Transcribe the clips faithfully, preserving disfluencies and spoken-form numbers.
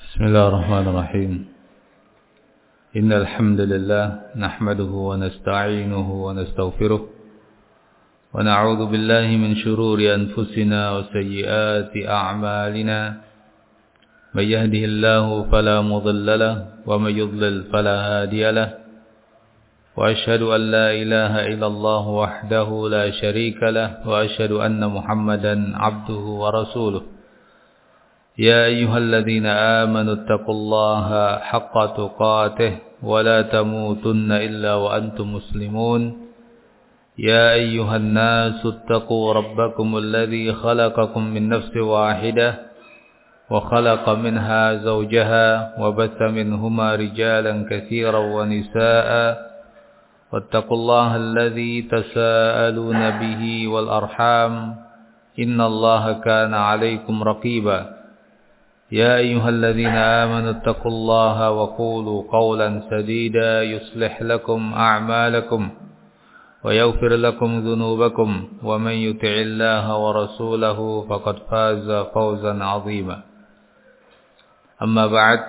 بسم الله الرحمن الرحيم إن الحمد لله نحمده ونستعينه ونستغفره ونعوذ بالله من شرور أنفسنا وسيئات أعمالنا من يهده الله فلا مضل له ومن يضلل فلا هادي له وأشهد أن لا إله إلا الله وحده لا شريك له وأشهد أن محمدا عبده ورسوله يا أيها الذين آمنوا اتقوا الله حق تقاته ولا تموتن إلا وأنتم مسلمون يا أيها الناس اتقوا ربكم الذي خلقكم من نفس واحدة وخلق منها زوجها وبث منهما رجالا كثيرا ونساء واتقوا الله الذي تساءلون به والأرحام إن الله كان عليكم رقيبا يا أيها الذين آمنوا اتقوا الله وقولوا قولا سديدا يصلح لكم أعمالكم ويغفر لكم ذنوبكم ومن يطع الله ورسوله فقد فاز فوزا عظيما أما بعد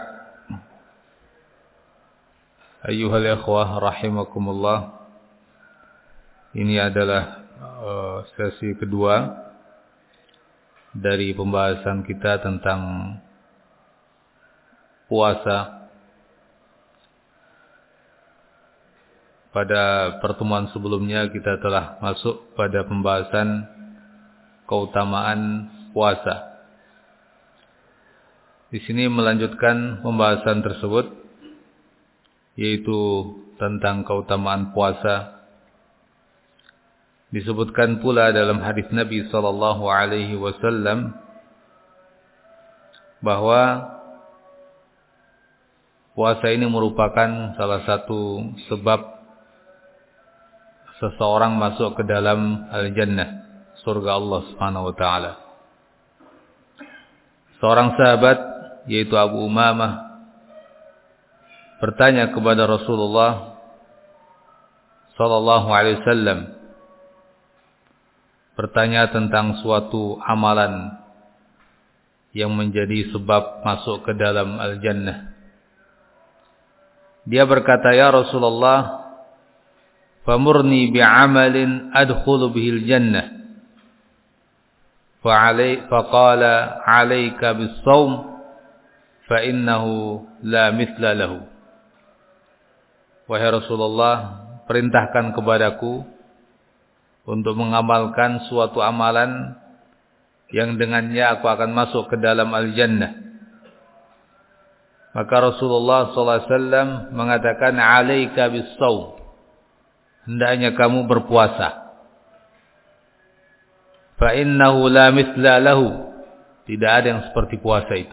أيها الإخوة رحمكم الله. Ini adalah uh, sesi kedua dari pembahasan kita tentang puasa. Pada pertemuan sebelumnya kita telah masuk pada pembahasan keutamaan puasa. Di sini melanjutkan pembahasan tersebut, yaitu tentang keutamaan puasa. Disebutkan pula dalam hadis Nabi sallallahu alaihi wasallam bahwa puasa ini merupakan salah satu sebab seseorang masuk ke dalam al-jannah, surga Allah Subhanahu wa taala. Seorang sahabat yaitu Abu Umamah bertanya kepada Rasulullah sallallahu alaihi wasallam, bertanya tentang suatu amalan yang menjadi sebab masuk ke dalam al-jannah. Dia berkata, "Ya Rasulullah, famurni bi'amalin adkhulu bihil jannah." Fa'alai faqala 'alaika bis-shaum fa innahu la mithla lahu. Wahai Rasulullah, perintahkan kepadaku untuk mengamalkan suatu amalan yang dengannya aku akan masuk ke dalam al-jannah. Maka Rasulullah sallallahu alaihi wasallam mengatakan, "'alaika bis-shaum." Hendaknya kamu berpuasa. Fa innahu la mithla lahu. Tidak ada yang seperti puasa itu.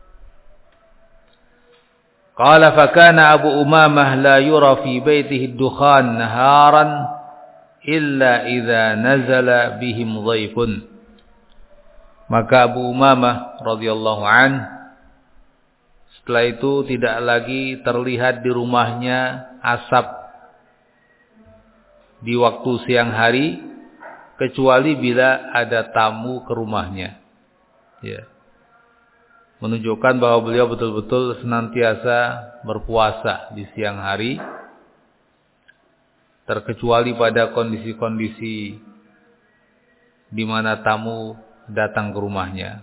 Qala fa kana Abu Umamah la yura fi baitihi ad-dukhan naharan illa idza nazala bihim dhaifun. Maka Abu Umamah radhiyallahu an setelah itu tidak lagi terlihat di rumahnya asap di waktu siang hari kecuali bila ada tamu ke rumahnya. Ya. Menunjukkan bahwa beliau betul-betul senantiasa berpuasa di siang hari, terkecuali pada kondisi-kondisi di mana tamu datang ke rumahnya.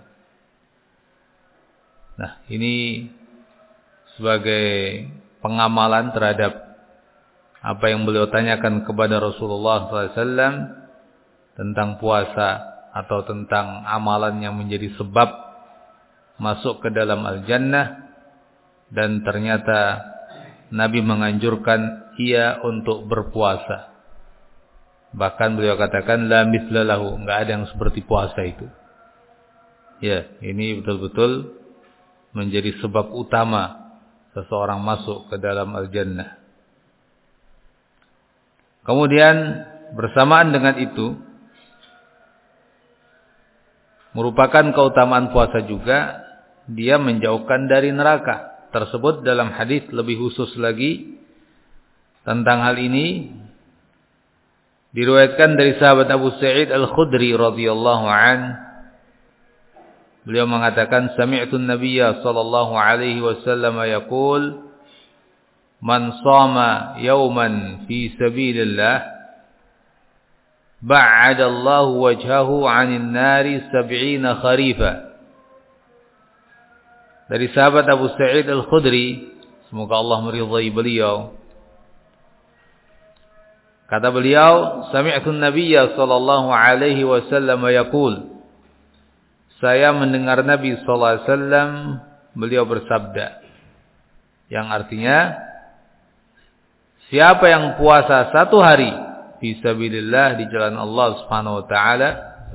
Nah, ini sebagai pengamalan terhadap apa yang beliau tanyakan kepada Rasulullah sallallahu alaihi wasallam tentang puasa atau tentang amalan yang menjadi sebab masuk ke dalam al-jannah, dan ternyata Nabi menganjurkan ia untuk berpuasa. Bahkan beliau katakan la mithla lahu, enggak ada yang seperti puasa itu. Ya, ini betul-betul menjadi sebab utama seseorang masuk ke dalam al-jannah. Kemudian bersamaan dengan itu merupakan keutamaan puasa juga dia menjauhkan dari neraka. Tersebut dalam hadis lebih khusus lagi tentang hal ini diriwayatkan dari sahabat Abu Sa'id Al-Khudri radhiyallahu an Beliau mengatakan, sami'tu an-nabiyya sallallahu alaihi wasallam yaqul, man shama yawman fi sabilillah ba'ada Allah wajhahu 'anil nari sab'ina kharifa. Dari sahabat Abu Sa'id Al-Khudri, semoga Allah meridhai beliau. Kata beliau, sami'tu an-nabiyya sallallahu alaihi wasallam yaqul, saya mendengar Nabi sallallahu alaihi wasallam beliau bersabda, yang artinya siapa yang puasa satu hari fi sabilillah di jalan Allah Subhanahu wa taala,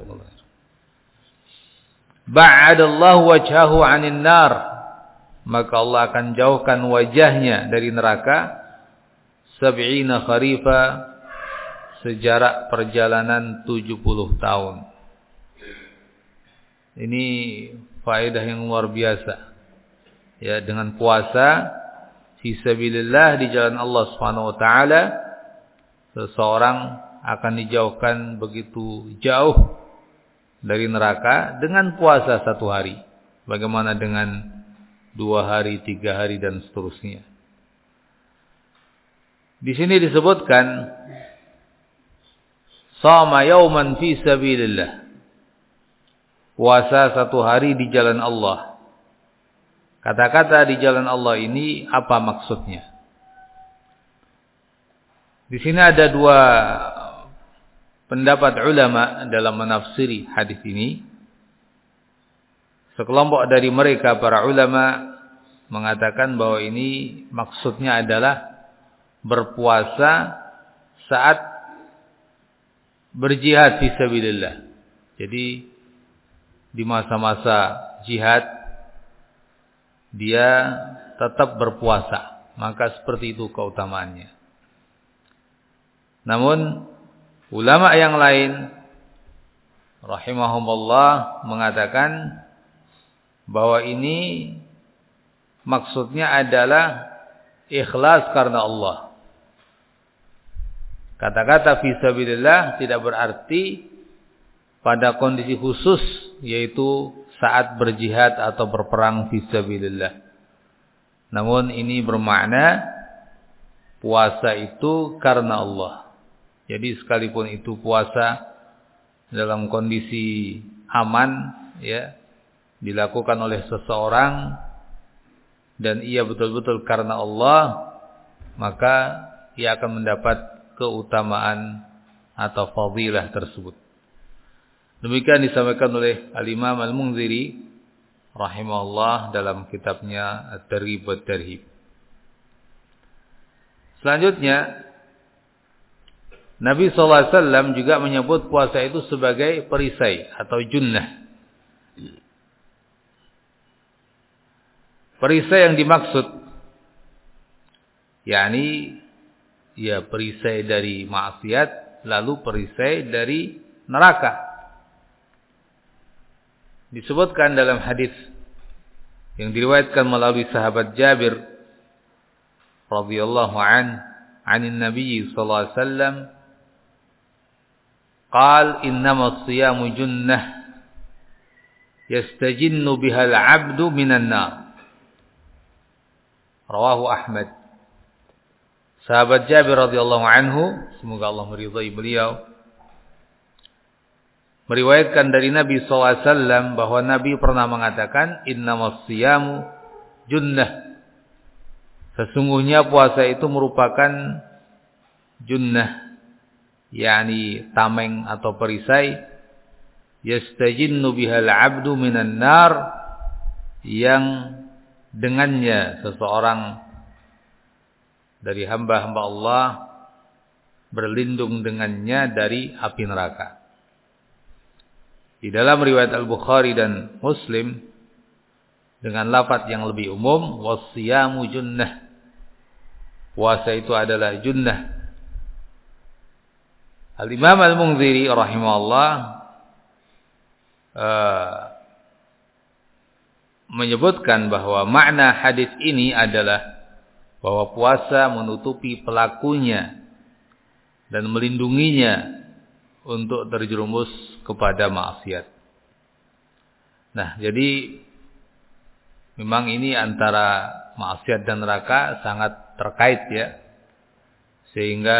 ba'adallahu wajhahu 'anil nar, maka Allah akan jauhkan wajahnya dari neraka sab'ina kharifa, sejarak perjalanan tujuh puluh tahun. Ini faedah yang luar biasa. Ya, dengan puasa fi sabilillah di jalan Allah Subhanahu wa taala, seseorang akan dijauhkan begitu jauh dari neraka dengan puasa satu hari. Bagaimana dengan dua hari, tiga hari dan seterusnya. Di sini disebutkan shama yauman fi sabilillah, puasa satu hari di jalan Allah. Kata-kata di jalan Allah ini apa maksudnya? Di sini ada dua pendapat ulama dalam menafsiri hadis ini. Sekelompok dari mereka para ulama mengatakan bahwa ini maksudnya adalah berpuasa saat berjihad fi sabilillah. Jadi di masa-masa jihad dia tetap berpuasa, maka seperti itu keutamaannya. Namun ulama yang lain rahimahumullah mengatakan bahwa ini maksudnya adalah ikhlas karena Allah. Kata-kata fi sabilillah tidak berarti pada kondisi khusus, yaitu saat berjihad atau berperang fi sabilillah. Namun ini bermakna puasa itu karena Allah. Jadi sekalipun itu puasa dalam kondisi aman, ya, dilakukan oleh seseorang dan ia betul-betul karena Allah, maka ia akan mendapat keutamaan atau fadilah tersebut. Demikian disampaikan oleh Al-Imam Al-Munziri rahimahullah dalam kitabnya At-Targhib wa At-Tarhib. Selanjutnya Nabi sallallahu alaihi wasallam juga menyebut puasa itu sebagai perisai atau junnah. Perisai yang dimaksud yakni ya perisai dari maksiat, lalu perisai dari neraka. Disebutkan dalam hadis yang diriwayatkan melalui sahabat Jabir radhiyallahu an, anin Nabi sallallahu alaihi wasallam, qal innama as-siyamu junnah yastajinnu biha al-'abdu minan nar. Rawahu Ahmad. Sahabat Jabir radhiyallahu anhu, semoga Allah meridhai beliau, meriwayatkan dari Nabi sallallahu alaihi wasallam bahwa Nabi pernah mengatakan innamas siyamu junnah. Sesungguhnya puasa itu merupakan junnah, yakni tameng atau perisai, yastajinnu bihal 'abdu minan nar, yang dengannya seseorang dari hamba-hamba Allah berlindung dengannya dari api neraka. Di dalam riwayat Al-Bukhari dan Muslim dengan lafaz yang lebih umum, wasiyamu junnah, puasa itu adalah junnah. Al-Imam Al-Munziri rahimahullah uh, menyebutkan bahwa makna hadis ini adalah bahwa puasa menutupi pelakunya dan melindunginya untuk terjerumus kepada maksiat. Nah, jadi memang ini antara maksiat dan neraka sangat terkait ya. Sehingga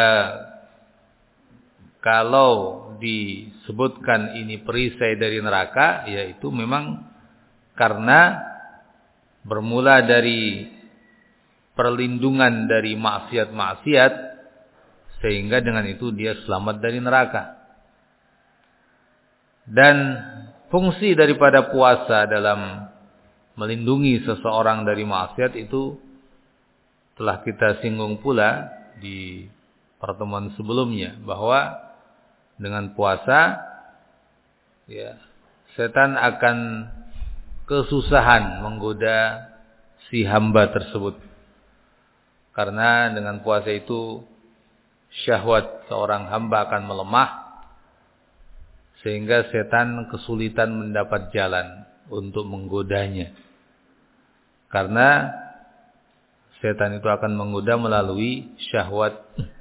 kalau disebutkan ini perisai dari neraka, yaitu memang karena bermula dari perlindungan dari maksiat-maksiat, sehingga dengan itu dia selamat dari neraka. Dan fungsi daripada puasa dalam melindungi seseorang dari maksiat itu telah kita singgung pula di pertemuan sebelumnya, bahwa dengan puasa ya setan akan kesusahan menggoda si hamba tersebut. Karena dengan puasa itu syahwat seorang hamba akan melemah, sehingga setan kesulitan mendapat jalan untuk menggodanya. Karena setan itu akan menggoda melalui syahwat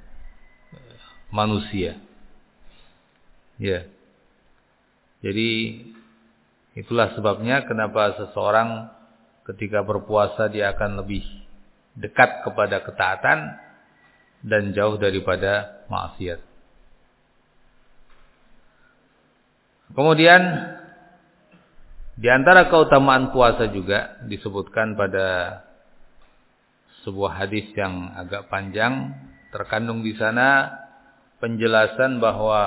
manusia. Ya. Jadi itulah sebabnya kenapa seseorang ketika berpuasa dia akan lebih dekat kepada ketaatan dan jauh daripada maksiat. Kemudian di antara keutamaan puasa juga disebutkan pada sebuah hadis yang agak panjang, terkandung di sana penjelasan bahwa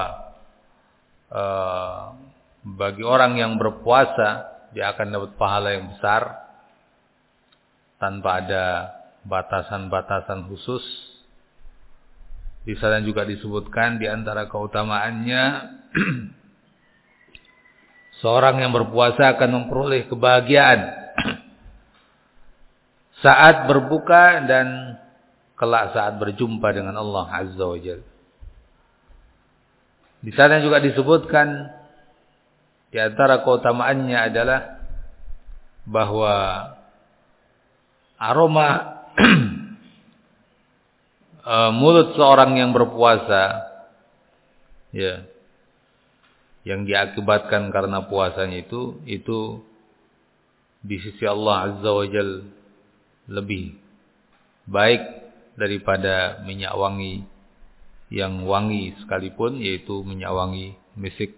eh, bagi orang yang berpuasa dia akan dapat pahala yang besar tanpa ada batasan-batasan khusus. Di sana juga disebutkan di antara keutamaannya seorang yang berpuasa akan memperoleh kebahagiaan saat berbuka dan kelak saat berjumpa dengan Allah Azza wa Jalla. Di sana juga disebutkan di antara keutamaannya adalah bahwa aroma mulut seorang yang berpuasa ya yang diakibatkan karena puasanya itu itu di sisi Allah Azza wa Jalla lebih baik daripada minyak wangi yang wangi sekalipun, yaitu minyak wangi misik.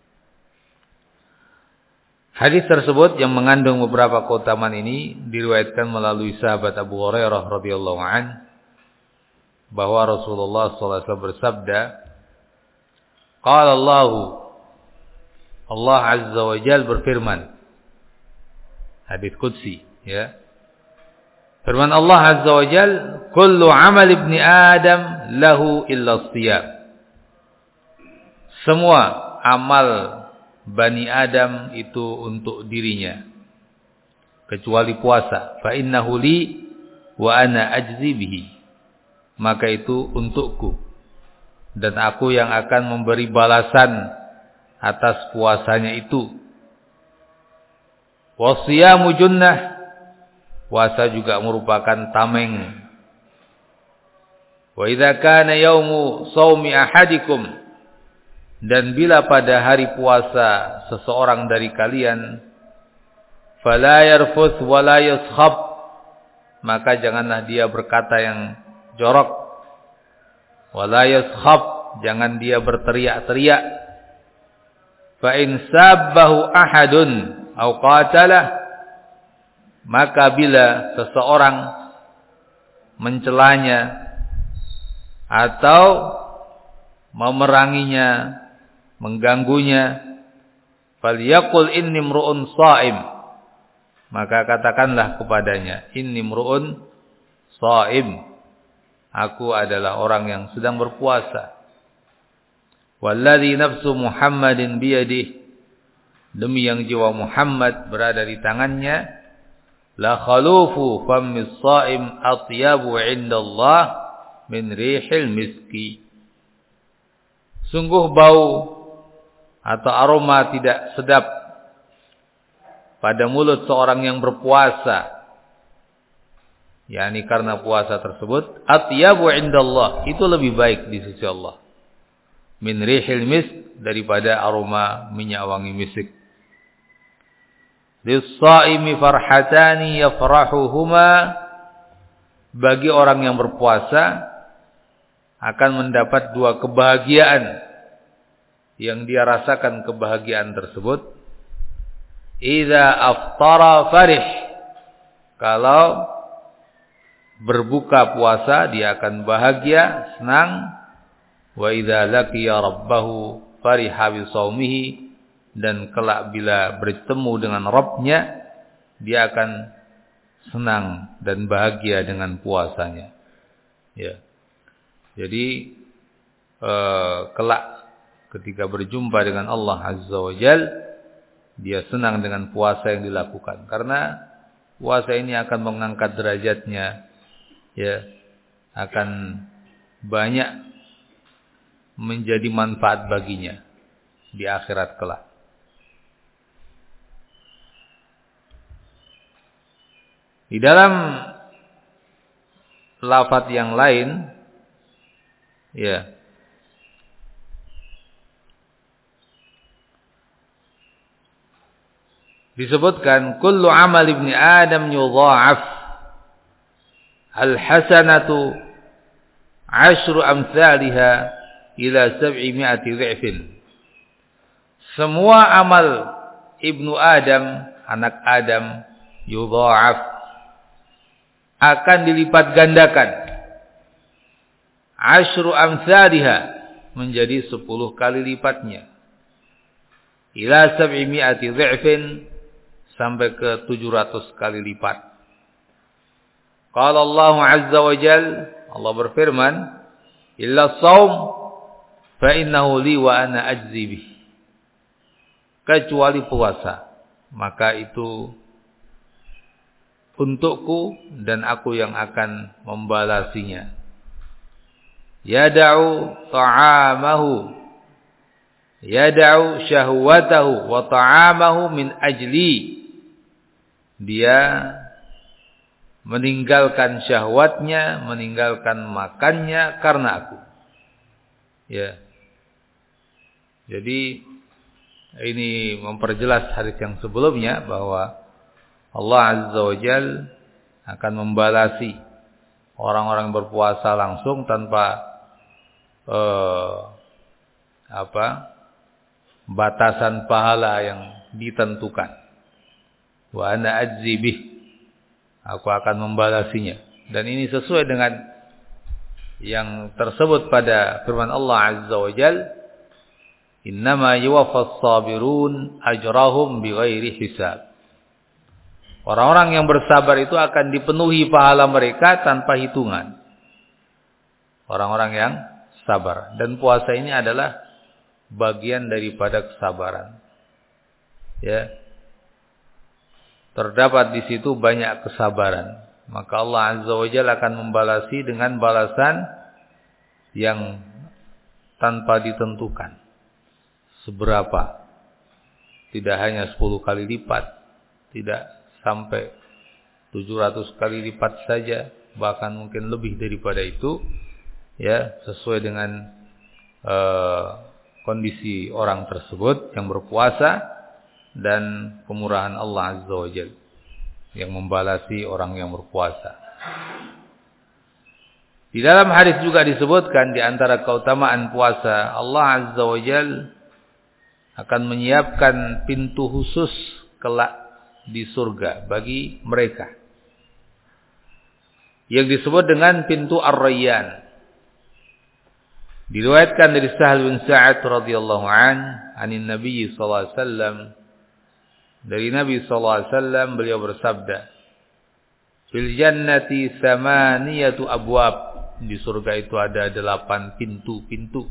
Hadis tersebut yang mengandung beberapa keutamaan ini diriwayatkan melalui sahabat Abu Hurairah radhiyallahu an bahwa Rasulullah sallallahu alaihi wasallam bersabda, qala Allah Allah Azza wa Jalla berfirman, hadis qudsi ya. Firman Allah Azza wa Jalla, kullu amal ibni Adam lahu illa shiyam. Semua amal Bani Adam itu untuk dirinya kecuali puasa. Fa innahu li wa ana ajzi bihi. Maka itu untukku dan aku yang akan memberi balasan atas puasanya itu. Wa siyamu junnah. Puasa juga merupakan tameng. Wa idza kana yaumu shaumi ahadikum, dan bila pada hari puasa seseorang dari kalian, fala yarfuth wa la yaskhab, maka janganlah dia berkata yang jorok, wa la yaskhab, jangan dia berteriak-teriak. Fa in sabbahu ahadun aw qatalah, maka bila seseorang mencelanya atau memeranginya, mengganggunya, falyaqul inni mru'un sha'im, maka katakanlah kepadanya, inni mru'un sha'im, aku adalah orang yang sedang berpuasa. Walladzi nafsu Muhammadin biyadihi, demi yang jiwa Muhammad berada di tangannya, la khalufu fammis sha'im atyabu 'indallah min rihil miski. Sungguh bau atau aroma tidak sedap pada mulut seorang yang berpuasa, yakni karena puasa tersebut, atyabu 'indallah, itu lebih baik di sisi Allah, min rihil misk, daripada aroma minyak wangi misik. Lis-shaimi farhatani yafrahuhuma, bagi orang yang berpuasa akan mendapat dua kebahagiaan yang dia rasakan kebahagiaan tersebut. Idza aftara farih, kalau berbuka puasa dia akan bahagia, senang. Wa idza laqiya rabbahu fariha bi shaumihi, dan kelak bila bertemu dengan Rabbnya dia akan senang dan bahagia dengan puasanya. Ya. Jadi eh, kelak ketika berjumpa dengan Allah Azza wa Jal, dia senang dengan puasa yang dilakukan, karena puasa ini akan mengangkat derajatnya, ya, akan banyak menjadi manfaat baginya di akhirat kelak. Di dalam lafaz yang lain, ya, disebutkan kullu amal ibni Adam yudha'af, al-hasanatu ashru amsalha ila sab'i mi'ati dhi'fin. Semua amal ibnu Adam, anak Adam, yudha'af, akan dilipat gandakan, ashru amsalha, menjadi sepuluh kali lipatnya, ila sab'i mi'ati dhi'fin, sampai ke tujuh ratus kali lipat. Qala Allah Azza wa Jal, Allah berfirman, illa shaum fa innahu li wa ana ajzi bih, kecuali puasa, maka itu untukku dan aku yang akan membalasinya. Yada'u ta'amahu, yada'u syahwatahu wa ta'amahu min ajli, dia meninggalkan syahwatnya, meninggalkan makannya karena aku. Ya. Jadi ini memperjelas hadis yang sebelumnya bahwa Allah Azza wa Jal akan membalasi orang-orang berpuasa langsung tanpa eh, apa? batasan pahala yang ditentukan. Wa ana ajzi bih, aku akan membalasinya. Dan ini sesuai dengan yang tersebut pada firman Allah Azza wa Jal, innama yuwaffas sabirun ajrahum bighairi hisab. Orang-orang yang bersabar itu akan dipenuhi pahala mereka tanpa hitungan. Orang-orang yang sabar. Dan puasa ini adalah bagian daripada kesabaran. Ya. Terdapat di situ banyak kesabaran. Maka Allah Azza wa Jalla akan membalasi dengan balasan yang tanpa ditentukan. Seberapa? Tidak hanya sepuluh kali lipat, tidak sampai tujuh ratus kali lipat saja, bahkan mungkin lebih daripada itu, ya, sesuai dengan uh, kondisi orang tersebut yang berpuasa dan kemurahan Allah Azza wa Jalla yang membalasi orang yang berpuasa. Di dalam hadis juga disebutkan di antara keutamaan puasa, Allah Azza wa Jalla akan menyiapkan pintu khusus kelak di surga bagi mereka, yang disebut dengan pintu Ar-Rayyan. Diriwayatkan dari Sahal bin Sa'ad radhiyallahu an, anin Nabi sallallahu alaihi wasallam, dari Nabi sallallahu alaihi wasallam, beliau bersabda, fil jannati thamaniyatu abwab, di surga itu ada delapan pintu-pintu.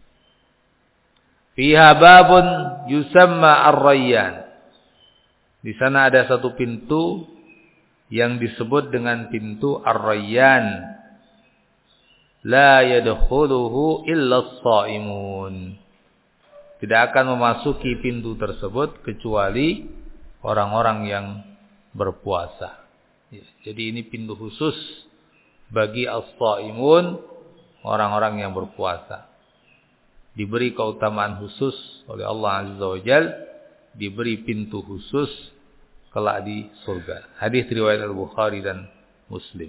Fiha babun yusamma Ar-Rayyan, di sana ada satu pintu yang disebut dengan pintu Ar-Rayyan. La yadkhuluhu illa as-shaimun. Tidak akan memasuki pintu tersebut kecuali orang-orang yang berpuasa. Jadi ini pintu khusus bagi as-shaimun, orang-orang yang berpuasa. Diberi keutamaan khusus oleh Allah Azza wa Jalla, diberi pintu khusus kelak di surga. Hadis riwayat Al-Bukhari dan Muslim.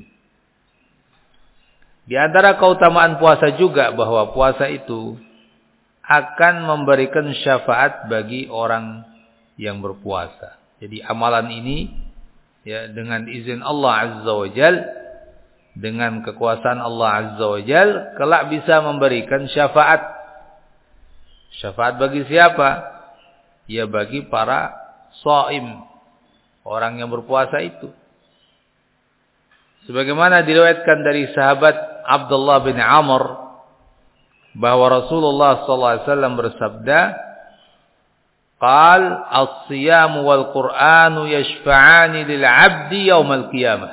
Di antara keutamaan puasa juga bahwa puasa itu akan memberikan syafaat bagi orang yang berpuasa. Jadi amalan ini ya dengan izin Allah Azza wa Jal, dengan kekuasaan Allah Azza wa Jal, kelak bisa memberikan syafaat. Syafaat bagi siapa? Ya bagi para shaim, orang yang berpuasa itu. Sebagaimana diriwayatkan dari sahabat Abdullah bin Amr bahwa Rasulullah sallallahu alaihi wasallam bersabda, "Qal as-siyam wal Qur'anu yashfa'ani lil 'abdi yaumal qiyamah."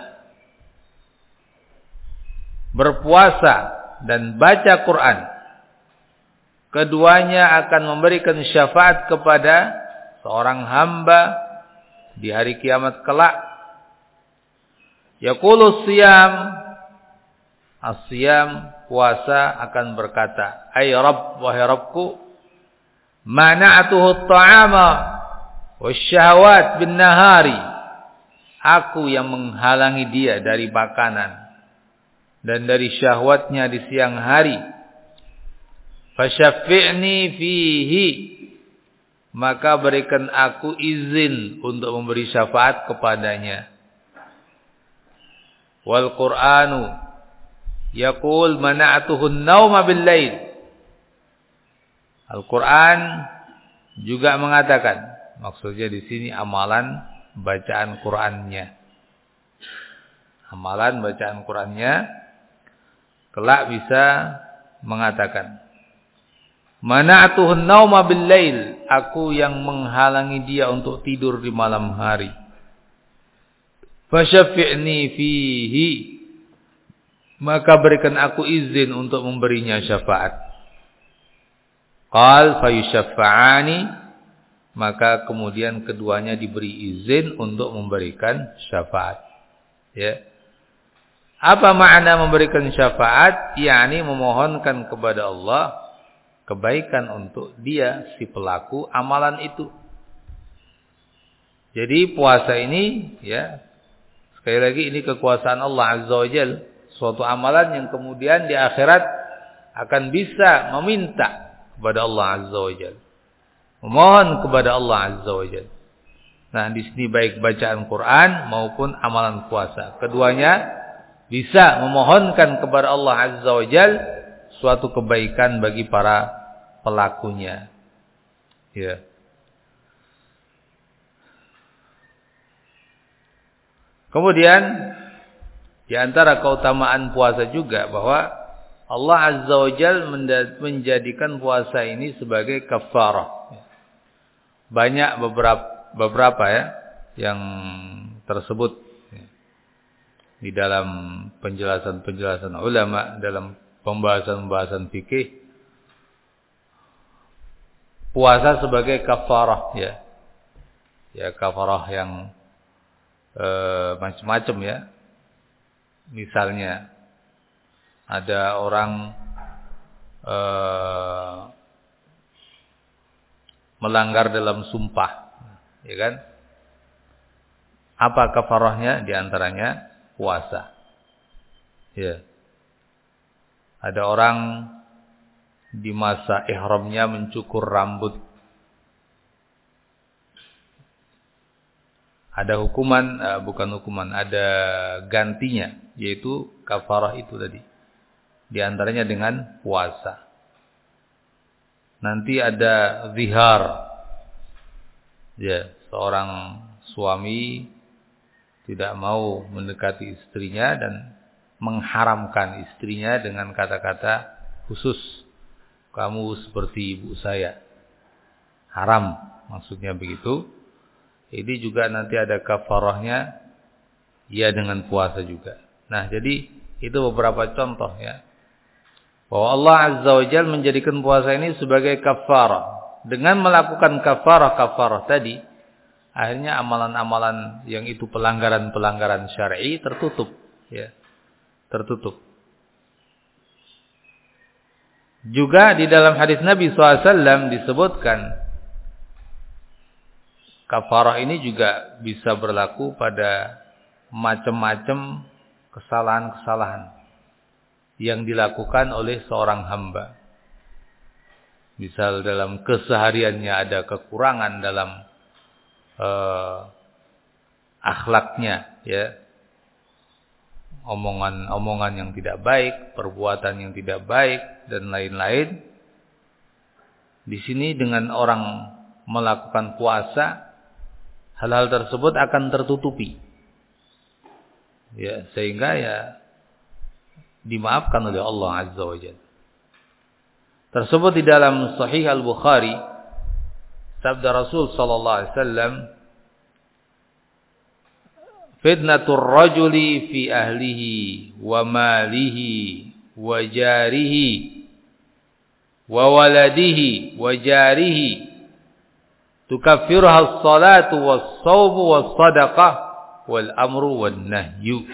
Berpuasa dan baca Quran, keduanya akan memberikan syafaat kepada seorang hamba di hari kiamat kelak. Yaqulu siyam, as-siyam, puasa akan berkata, "Ay Rabb, wahai Rabbku, mana'atuhu at-ta'ama wasyahawat bin nahari." Aku yang menghalangi dia dari makanan dan dari syahwatnya di siang hari. Fasyaffi'ni fihi, maka berikan aku izin untuk memberi syafaat kepadanya. Wal Qur'anu yaqul mana'atuhu an-nauma bil-lail. Al-Qur'an juga mengatakan, maksudnya di sini amalan bacaan Qur'annya. Amalan bacaan Qur'annya kelak bisa mengatakan, mana'atuhu an-nauma bil-lail, aku yang menghalangi dia untuk tidur di malam hari. Fasyaffi'ni fihi, maka berikan aku izin untuk memberinya syafaat. Qal fayusyaffa'ani, maka kemudian keduanya diberi izin untuk memberikan syafaat. Ya. Apa makna memberikan syafaat? Yakni memohonkan kepada Allah kebaikan untuk dia, si pelaku amalan itu. Jadi puasa ini, ya, sekali lagi ini kekuasaan Allah Azza wa Jalla. Suatu amalan yang kemudian di akhirat akan bisa meminta kepada Allah Azza wa Jalla, memohon kepada Allah Azza wa Jalla. Nah, di sini baik bacaan Quran maupun amalan puasa, keduanya bisa memohonkan kepada Allah Azza wa Jalla suatu kebaikan bagi para pelakunya. Ya. Kemudian di antara keutamaan puasa juga bahwa Allah Azza wa Jalla menjadikan puasa ini sebagai kafarah. Banyak beberapa beberapa ya yang tersebut di dalam penjelasan-penjelasan ulama, dalam pembahasan-pembahasan fikih, puasa sebagai kafarah, ya. Ya, kafarah yang e, macam-macam ya. Misalnya ada orang e, melanggar dalam sumpah, ya kan? Apa kafarahnya? Di antaranya puasa. Ya. Ada orang di masa ihramnya mencukur rambut. Ada hukuman, uh, bukan hukuman, ada gantinya, yaitu kafarah itu tadi. Di antaranya dengan puasa. Nanti ada zihar. Ya, seorang suami tidak mau mendekati istrinya dan mengharamkan istrinya dengan kata-kata khusus, kamu seperti ibu saya. Haram, maksudnya begitu. Ini juga nanti ada kafarahnya, ya dengan puasa juga. Nah, jadi itu beberapa contoh ya, bahwa Allah Azza wa Jalla menjadikan puasa ini sebagai kafarah. Dengan melakukan kafarah-kafarah tadi, akhirnya amalan-amalan yang itu pelanggaran-pelanggaran syar'i tertutup, ya, tertutup. Juga di dalam hadis Nabi shallallahu alaihi wasallam disebutkan, kafarah ini juga bisa berlaku pada macam-macam kesalahan-kesalahan yang dilakukan oleh seorang hamba. Misal dalam kesehariannya ada kekurangan dalam uh, akhlaknya, ya, omongan-omongan yang tidak baik, perbuatan yang tidak baik, dan lain-lain. Di sini dengan orang melakukan puasa, hal-hal tersebut akan tertutupi, ya, sehingga ya dimaafkan oleh Allah Azza wa Jalla. Tersebut di dalam Sahih Al-Bukhari, sabda Rasul sallallahu alaihi wasallam, fitnatur rajuli fi ahlihi wa malihi wa jarihi wa waladihi wa jarihi tukaffiruha as-salatu was-sawmu was-sadaqah wal amru wan nahyu.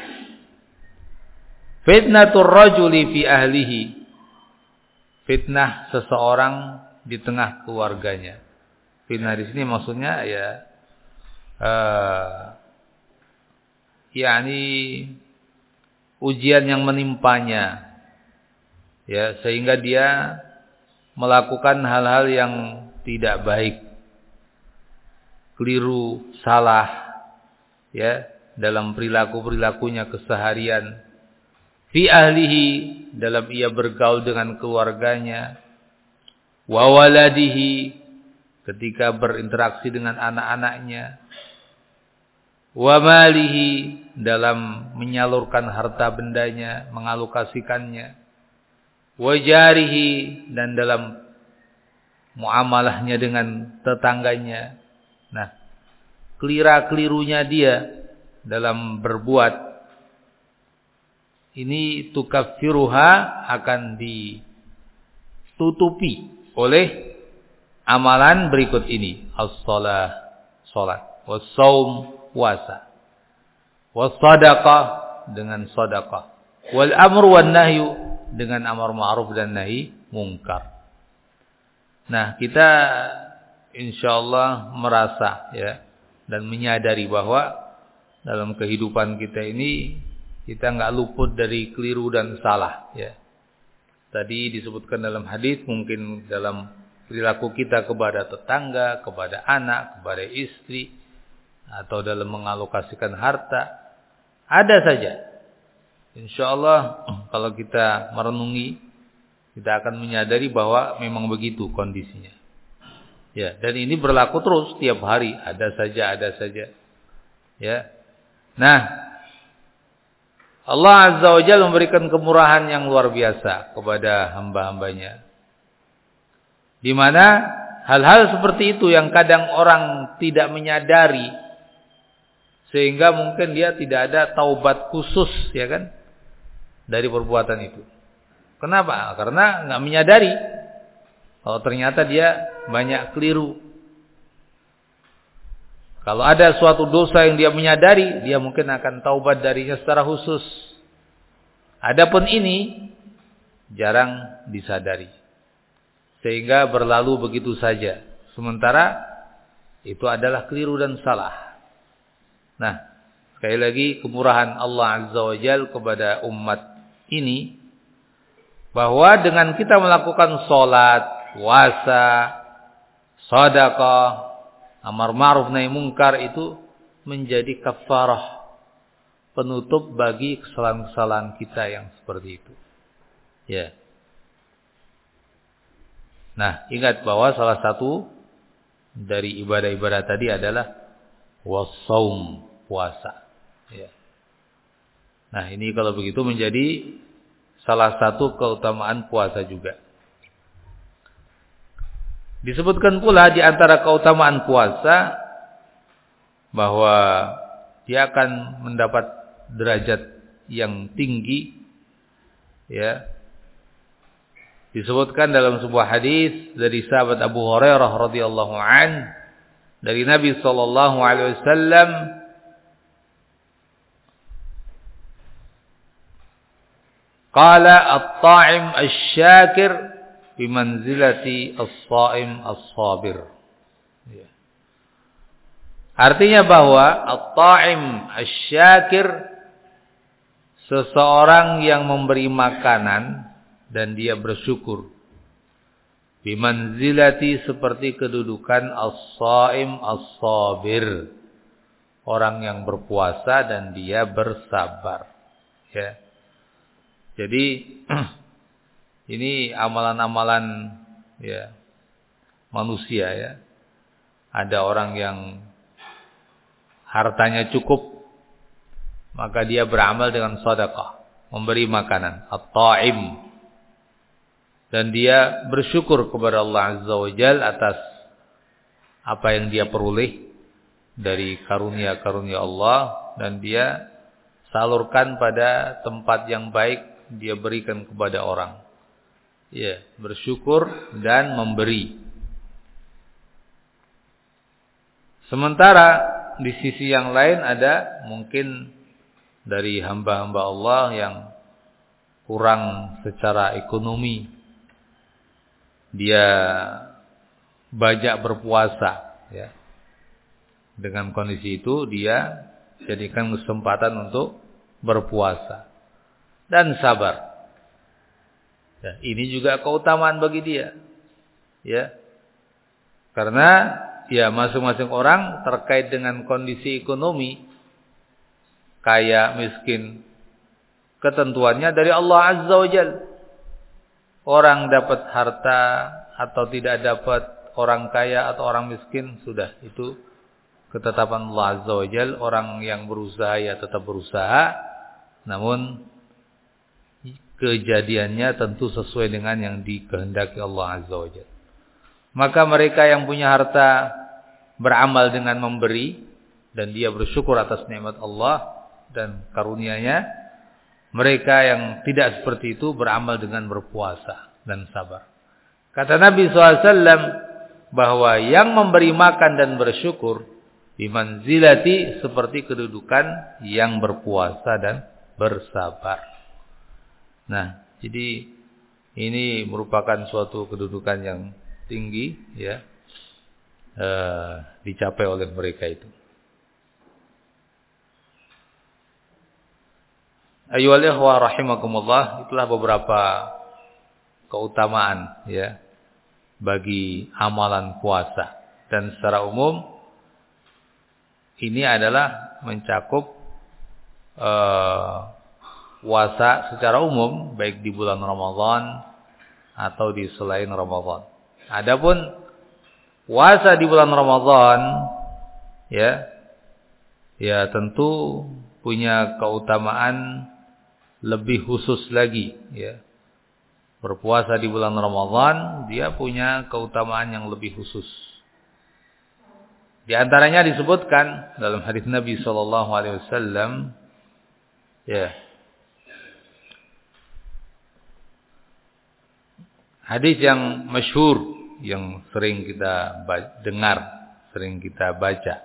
Fitnatur rajuli fi ahlihi, fitnah seseorang di tengah keluarganya. Fitnah di sini maksudnya ya uh, yakni ujian yang menimpanya, ya, sehingga dia melakukan hal-hal yang tidak baik, keliru, salah, ya, dalam perilaku-perilakunya keseharian. Fi ahlihi, dalam ia bergaul dengan keluarganya. Wa waladihi, ketika berinteraksi dengan anak-anaknya. Wa malihi, dalam menyalurkan harta bendanya, mengalokasikannya. Wa jarihi, dan dalam muamalahnya dengan tetangganya. Nah, kelira-kelirunya dia dalam berbuat, ini tukaffiruha, akan ditutupi oleh amalan berikut ini. As-shalah, salat, was-shaum, puasa, was-sadaqah, dengan sedekah, wal amru wan nahyu, dengan amar ma'ruf dan nahi mungkar. Nah, kita insyaallah merasa, ya, dan menyadari bahwa dalam kehidupan kita ini kita enggak luput dari keliru dan salah, ya. Tadi disebutkan dalam hadis, mungkin dalam perilaku kita kepada tetangga, kepada anak, kepada istri, atau dalam mengalokasikan harta, ada saja. Insyaallah kalau kita merenungi, kita akan menyadari bahwa memang begitu kondisinya. Ya, dan ini berlaku terus tiap hari, ada saja, ada saja. Ya. Nah, Allah Azza wa Jalla memberikan kemurahan yang luar biasa kepada hamba-hambanya, di mana hal-hal seperti itu yang kadang orang tidak menyadari, sehingga mungkin dia tidak ada taubat khusus, ya kan, dari perbuatan itu. Kenapa? Karena nggak menyadari kalau ternyata dia banyak keliru. Kalau ada suatu dosa yang dia menyadari, dia mungkin akan taubat darinya secara khusus. Adapun ini jarang disadari, sehingga berlalu begitu saja. Sementara itu adalah keliru dan salah. Nah, sekali lagi kemurahan Allah Azza wa Jalla kepada umat ini, bahwa dengan kita melakukan sholat, puasa, sedekah, amar ma'ruf nahi mungkar, itu menjadi kafarah, penutup bagi kesalahan-kesalahan kita yang seperti itu. Ya. Nah, ingat bahwa salah satu dari ibadah-ibadah tadi adalah was-shaum, puasa. Ya. Nah, ini kalau begitu menjadi salah satu keutamaan puasa juga. Disebutkan pula di antara keutamaan puasa bahwa dia akan mendapat derajat yang tinggi, ya. Disebutkan dalam sebuah hadis dari sahabat Abu Hurairah radhiyallahu an, dari Nabi sallallahu alaihi wasallam, qala at-ta'im asy-syakir bimanzilati as-sha'im as-sabir. Ya. Artinya bahwa at-ta'im asy-syakir, seseorang yang memberi makanan dan dia bersyukur. Bimanzilati, seperti kedudukan as-shaim as-sabir, orang yang berpuasa dan dia bersabar. Ya. Jadi ini amalan-amalan ya manusia ya. Ada orang yang hartanya cukup, maka dia beramal dengan sedekah, memberi makanan, at-ta'im. Dan dia bersyukur kepada Allah Azza wa Jalla atas apa yang dia peroleh dari karunia-karunia Allah, dan dia salurkan pada tempat yang baik, dia berikan kepada orang. Ya, bersyukur dan memberi. Sementara di sisi yang lain ada mungkin dari hamba-hamba Allah yang kurang secara ekonomi. Dia banyak berpuasa ya. Dengan kondisi itu dia jadikan kesempatan untuk berpuasa dan sabar. Ya, ini juga keutamaan bagi dia. Ya. Karena ya masing-masing orang terkait dengan kondisi ekonomi, kaya, miskin, ketentuannya dari Allah Azza wa Jalla. Orang dapat harta atau tidak dapat, orang kaya atau orang miskin, sudah itu ketetapan Allah Azza wa Jalla. Orang yang berusaha ya tetap berusaha, namun kejadiannya tentu sesuai dengan yang dikehendaki Allah Azza wa Jalla. Maka mereka yang punya harta beramal dengan memberi dan dia bersyukur atas nikmat Allah dan karunia-Nya. Mereka yang tidak seperti itu beramal dengan berpuasa dan sabar. Kata Nabi shallallahu alaihi wasallam bahwa yang memberi makan dan bersyukur bimanzilati, seperti kedudukan yang berpuasa dan bersabar. Nah, jadi ini merupakan suatu kedudukan yang tinggi ya, eh, dicapai oleh mereka itu. Ayyuhal ikhwah rahimakumullah, itulah beberapa keutamaan ya bagi amalan puasa, dan secara umum ini adalah mencakup eh, puasa secara umum baik di bulan Ramadan atau di selain Ramadan. Adapun puasa di bulan Ramadan ya ya tentu punya keutamaan lebih khusus lagi ya. Berpuasa di bulan Ramadan dia punya keutamaan yang lebih khusus. Di antaranya disebutkan dalam hadis Nabi sallallahu alaihi wasallam ya. Hadis yang masyhur yang sering kita dengar, sering kita baca.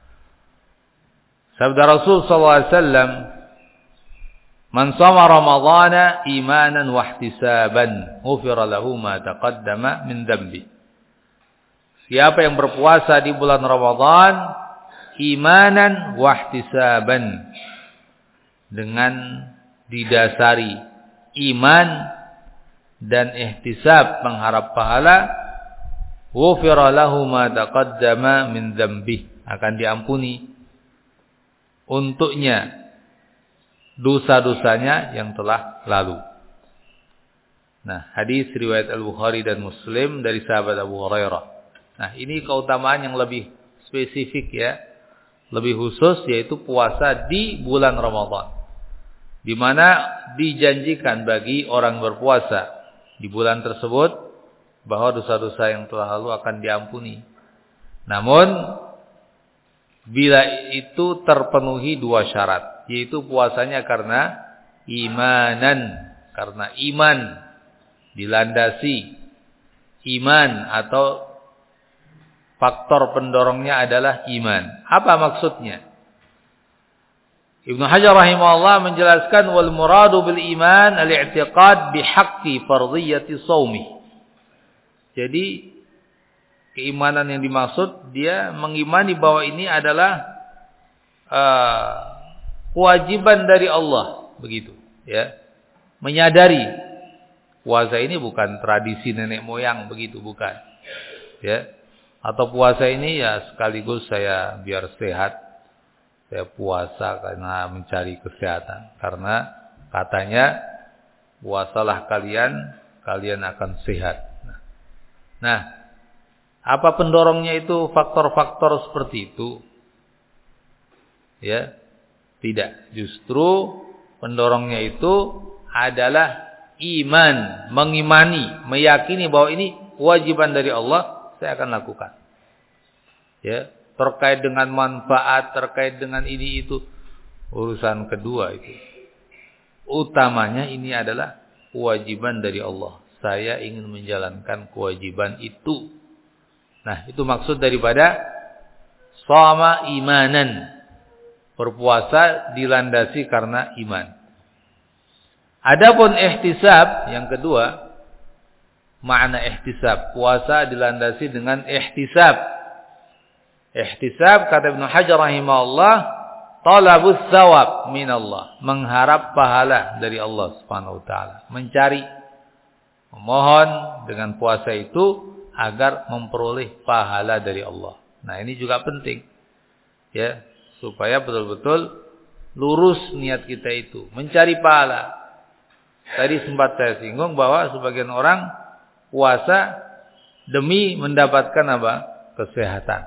Sabda Rasul sallallahu alaihi wasallam, "Man shama Ramadhana imanan wa ihtisaban, ghufira lahu ma taqaddama min dhanbi." Siapa yang berpuasa di bulan Ramadan imanan wa ihtisaban, dengan didasari iman dan ihtisab, mengharap pahala, ghufira lahu ma taqaddama min dhanbi, akan diampuni untuknya dosa-dosanya yang telah lalu. Nah, hadis riwayat Al-Bukhari dan Muslim dari sahabat Abu Hurairah. Nah, ini keutamaan yang lebih spesifik ya, lebih khusus, yaitu puasa di bulan Ramadan, di mana dijanjikan bagi orang berpuasa di bulan tersebut bahwa dosa-dosa yang telah lalu akan diampuni. Namun bila itu terpenuhi dua syarat, yaitu puasanya karena imanan, karena iman, dilandasi iman atau faktor pendorongnya adalah iman. Apa maksudnya? Ibnu Hajar rahimahullah menjelaskan, wal muradu bil iman al-i'tiqad bihaqqi fardhiyati shaumi. Jadi keimanan yang dimaksud dia mengimani bahwa ini adalah uh, kewajiban dari Allah, begitu, ya. Menyadari puasa ini bukan tradisi nenek moyang, begitu, bukan. Ya. Atau puasa ini ya sekaligus saya biar sehat. Saya puasa karena mencari kesehatan. Karena katanya puasalah kalian, kalian akan sehat. Nah, nah apa pendorongnya itu faktor-faktor seperti itu? Ya, tidak. Justru pendorongnya itu adalah iman, mengimani, meyakini bahwa ini kewajiban dari Allah, saya akan lakukan. Ya, terkait dengan manfaat, terkait dengan ini itu urusan kedua itu. Utamanya ini adalah kewajiban dari Allah. Saya ingin menjalankan kewajiban itu. Nah, itu maksud daripada shoma imanan. Berpuasa dilandasi karena iman. Adapun ihtisab yang kedua, makna ihtisab, puasa dilandasi dengan ihtisab. Ihtisab kata Ibnu Hajar rahimahullah, talabus tsawab minallah, mengharap pahala dari Allah Subhanahu wa taala, mencari, memohon dengan puasa itu agar memperoleh pahala dari Allah. Nah, ini juga penting. Ya, supaya betul-betul lurus niat kita itu, mencari pahala. Tadi sempat saya singgung bahwa sebagian orang puasa demi mendapatkan apa? Kesehatan.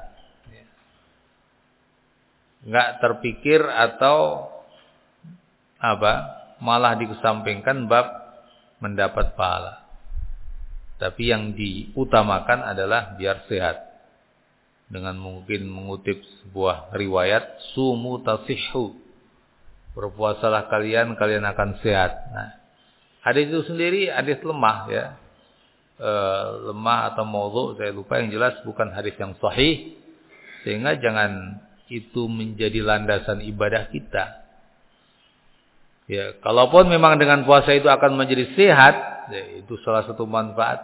Enggak terpikir atau apa? Malah dikesampingkan bab mendapat pahala. Tapi yang diutamakan adalah biar sehat. Dengan mungkin mengutip sebuah riwayat, sumu tasihhu. Berpuasalah kalian, kalian akan sehat. Nah, hadis itu sendiri hadis lemah, ya. E, lemah atau maudhu, saya lupa, yang jelas bukan hadis yang sahih. Sehingga jangan itu menjadi landasan ibadah kita. Ya, kalaupun memang dengan puasa itu akan menjadi sehat, ya, itu salah satu manfaat.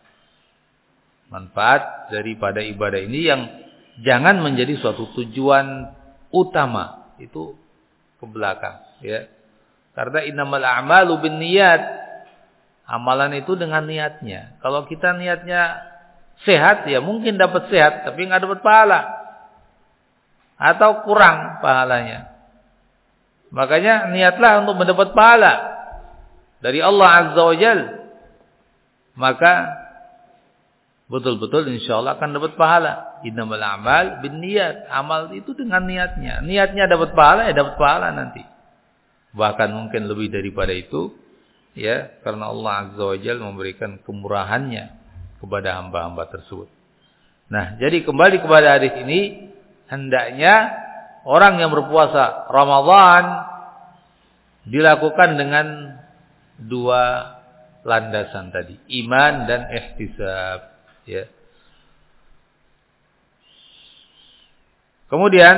Manfaat daripada ibadah ini yang jangan menjadi suatu tujuan utama, itu ke belakang, ya. Karena innamal a'malu binniyat. Amalan itu dengan niatnya. Kalau kita niatnya sehat, ya mungkin dapat sehat, tapi enggak dapat pahala. Atau kurang pahalanya. Makanya niatlah untuk mendapat pahala dari Allah Azza wa Jalla. Maka betul-betul insyaallah akan dapat pahala. Innamal a'mal binniyat. Amal itu dengan niatnya. Niatnya dapat pahala, ya dapat pahala nanti. Bahkan mungkin lebih daripada itu, ya, karena Allah Azza wa Jalla memberikan kemurahannya kepada hamba-hamba tersebut. Nah, jadi kembali kepada hadis ini, hendaknya orang yang berpuasa Ramadan dilakukan dengan dua landasan tadi, iman dan ihtisab, ya. Kemudian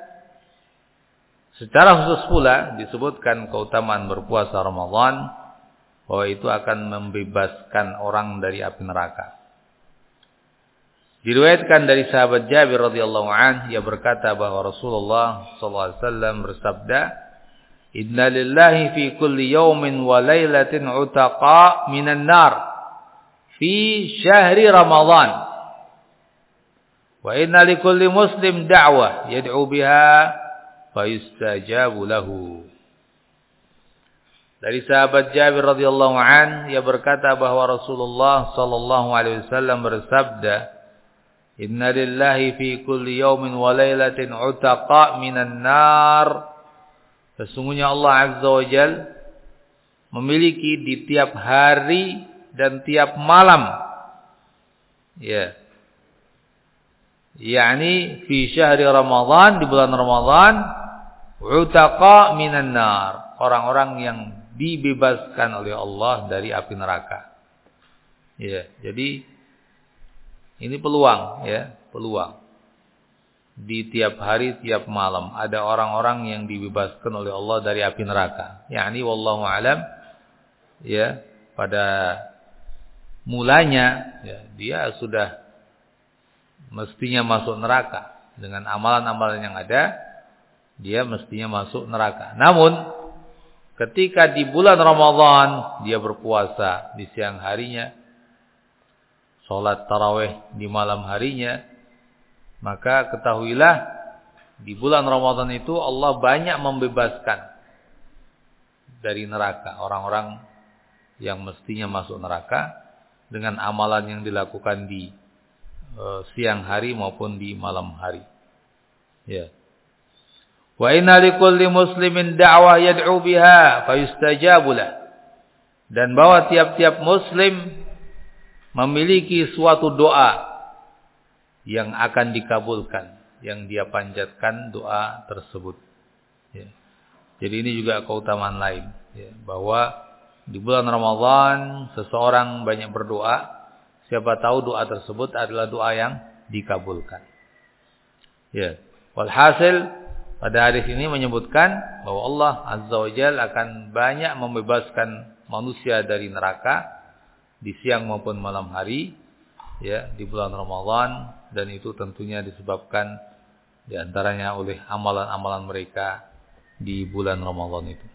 secara khusus pula disebutkan keutamaan berpuasa Ramadan, bahwa itu akan membebaskan orang dari api neraka. Diriwayatkan dari sahabat Jabir radhiyallahu anhu, ia berkata bahwa Rasulullah sallallahu alaihi wasallam bersabda, "Inna lillahi fi kulli yawmin wa lailatin 'utaqa minan nar fi syahri Ramadan. Wa inna likulli muslim da'wah yad'u biha fayustajabu lahu." Dari sahabat Jabir radhiyallahu anhu, ia berkata bahwa Rasulullah sallallahu alaihi wasallam bersabda, "Inna lillahi fi kulli yawmin wa lailatin 'utaqa minan nar." Sesungguhnya Allah Azza wa Jalla memiliki di tiap hari dan tiap malam, ya, yakni fi syahri Ramadan, di bulan Ramadan, 'utaqa minan nar, orang-orang yang dibebaskan oleh Allah dari api neraka. Ya, jadi ini peluang, ya, peluang. Di tiap hari, tiap malam ada orang-orang yang dibebaskan oleh Allah dari api neraka. Yakni wallahu alam, ya, pada mulanya, ya, dia sudah mestinya masuk neraka. Dengan amalan-amalan yang ada, dia mestinya masuk neraka. Namun ketika di bulan Ramadan dia berpuasa di siang harinya, sholat tarawih di malam harinya, maka ketahuilah di bulan Ramadan itu Allah banyak membebaskan dari neraka orang-orang yang mestinya masuk neraka dengan amalan yang dilakukan di uh, siang hari maupun di malam hari. Ya. Wa inna likulli muslimin da'wah yad'u biha fayustajabu lah. Dan bahwa tiap-tiap muslim memiliki suatu doa yang akan dikabulkan, yang dia panjatkan doa tersebut. Ya. Jadi ini juga keutamaan lain, ya, bahwa di bulan Ramadan seseorang banyak berdoa, siapa tahu doa tersebut adalah doa yang dikabulkan. Ya. Walhasil pada hadis ini menyebutkan bahwa Allah Azza wa Jalla akan banyak membebaskan manusia dari neraka di siang maupun malam hari, ya, di bulan Ramadan, dan itu tentunya disebabkan diantaranya oleh amalan-amalan mereka di bulan Ramadan itu.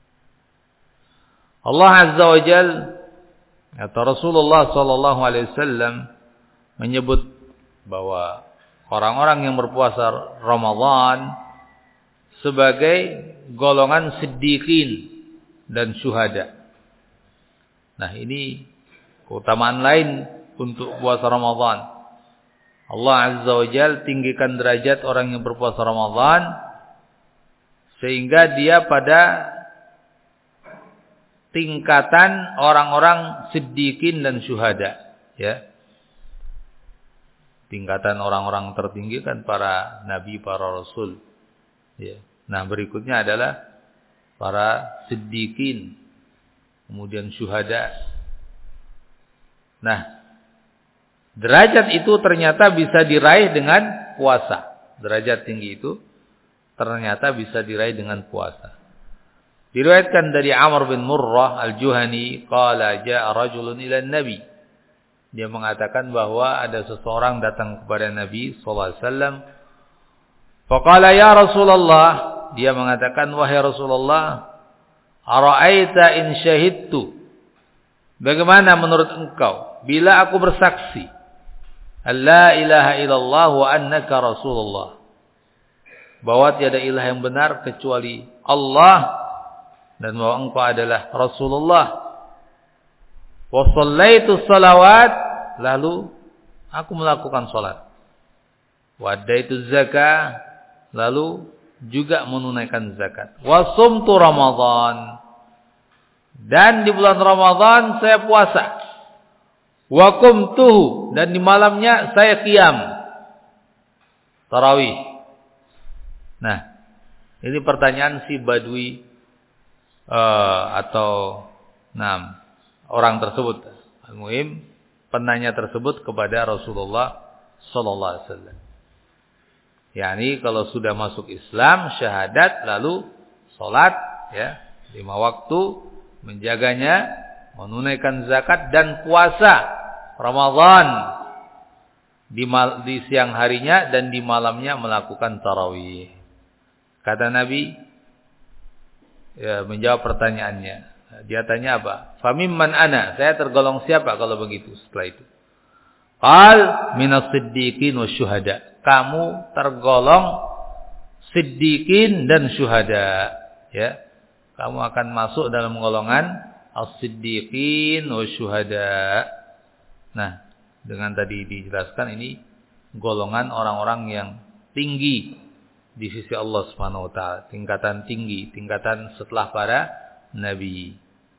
Allah Azza wa Jalla atau Rasulullah sallallahu alaihi wasallam menyebut bahwa orang-orang yang berpuasa Ramadan sebagai golongan siddiqin dan syuhada. Nah, ini keutamaan lain untuk puasa Ramadan. Allah Azza wa Jalla tinggikan derajat orang yang berpuasa Ramadan sehingga dia pada tingkatan orang-orang siddiqin dan syuhada, ya. Tingkatan orang-orang tertinggi kan para nabi, para rasul, ya. Nah, berikutnya adalah para siddiqin, kemudian syuhada. Nah, derajat itu ternyata bisa diraih dengan puasa. Derajat tinggi itu ternyata bisa diraih dengan puasa. Diriwayatkan dari Amr bin Murrah al-Juhani, qala jaa rajulun ila an-nabi. Dia mengatakan bahwa ada seseorang datang kepada Nabi sallallahu alaihi wasallam. Faqala ya Rasulullah, dia mengatakan, wahai Rasulullah, ara'aita in syahidtu? Bagaimana menurut engkau bila aku bersaksi alla ilaha illallah wa annaka Rasulullah, bahwa tiada ilah yang benar kecuali Allah dan bahwa engkau adalah Rasulullah, wa shallaitu salawat, lalu aku melakukan salat, wa addaitu zakah, lalu juga menunaikan zakat, wa sumtu Ramadan, dan di bulan Ramadan saya puasa, wa qumtuhu, dan di malamnya saya qiyam tarawih. Nah, ini pertanyaan si badui uh, atau nah, orang tersebut. Al-muhim, penanya tersebut kepada Rasulullah sallallahu alaihi wasallam. Yani kalau sudah masuk Islam, syahadat, lalu salat, ya, lima waktu, menjaganya, menunaikan zakat dan puasa Ramadan di, mal, di siang harinya dan di malamnya melakukan tarawih. Kata Nabi, ya, menjawab pertanyaannya. Dia tanya apa? Famimman ana? Saya tergolong siapa kalau begitu? Setelah itu, qal minas siddiqin wasyuhada. Kamu tergolong siddiqin dan syuhada, ya. Kamu akan masuk dalam golongan as-siddiqin wasyuhada. Nah, dengan tadi dijelaskan ini golongan orang-orang yang tinggi di sisi Allah Subhanahu wa taala, tingkatan tinggi, tingkatan setelah para nabi.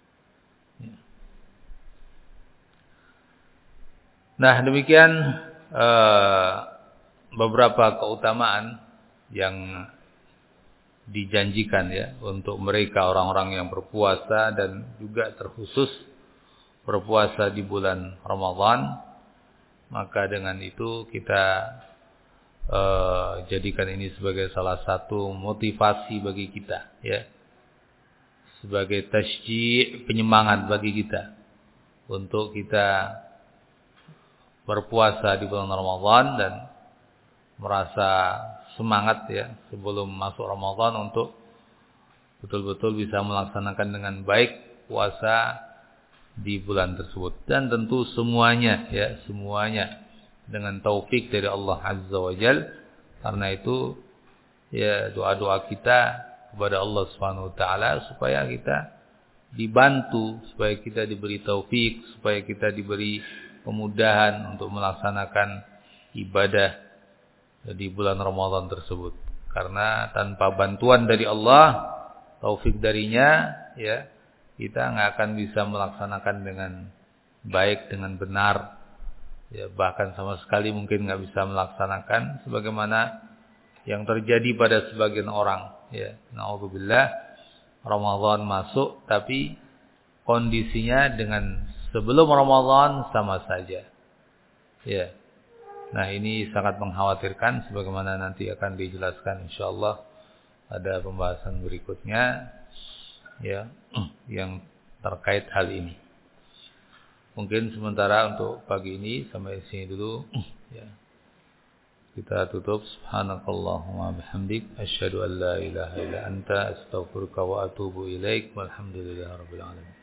Nah, demikian uh, beberapa keutamaan yang dijanjikan, ya, untuk mereka orang-orang yang berpuasa dan juga terkhusus berpuasa di bulan Ramadan. Maka dengan itu kita uh, jadikan ini sebagai salah satu motivasi bagi kita, ya, sebagai tasji', penyemangat bagi kita untuk kita berpuasa di bulan Ramadan dan merasa semangat ya sebelum masuk Ramadan untuk betul-betul bisa melaksanakan dengan baik puasa di bulan tersebut. Dan tentu semuanya ya, semuanya dengan taufik dari Allah Azza wa Jalla. Karena itu ya doa-doa kita kepada Allah Subhanahu wa taala supaya kita dibantu, supaya kita diberi taufik, supaya kita diberi kemudahan untuk melaksanakan ibadah di bulan Ramadan tersebut. Karena tanpa bantuan dari Allah, taufik darinya, ya kita nggak akan bisa melaksanakan dengan baik, dengan benar. Ya, bahkan sama sekali mungkin nggak bisa melaksanakan sebagaimana yang terjadi pada sebagian orang. Ya, naudzubillah, Ramadan masuk tapi kondisinya dengan sebelum Ramadan sama saja. Ya. Nah, ini sangat mengkhawatirkan sebagaimana nanti akan dijelaskan insyaallah pada pembahasan berikutnya ya yang terkait hal ini. Mungkin sementara untuk pagi ini sampai sini dulu ya. Kita tutup. Subhanakallahumma bihamdik asyhadu an la ilaha illa anta astaghfiruka wa atubu ilaik. Walhamdulillahirabbil alamin.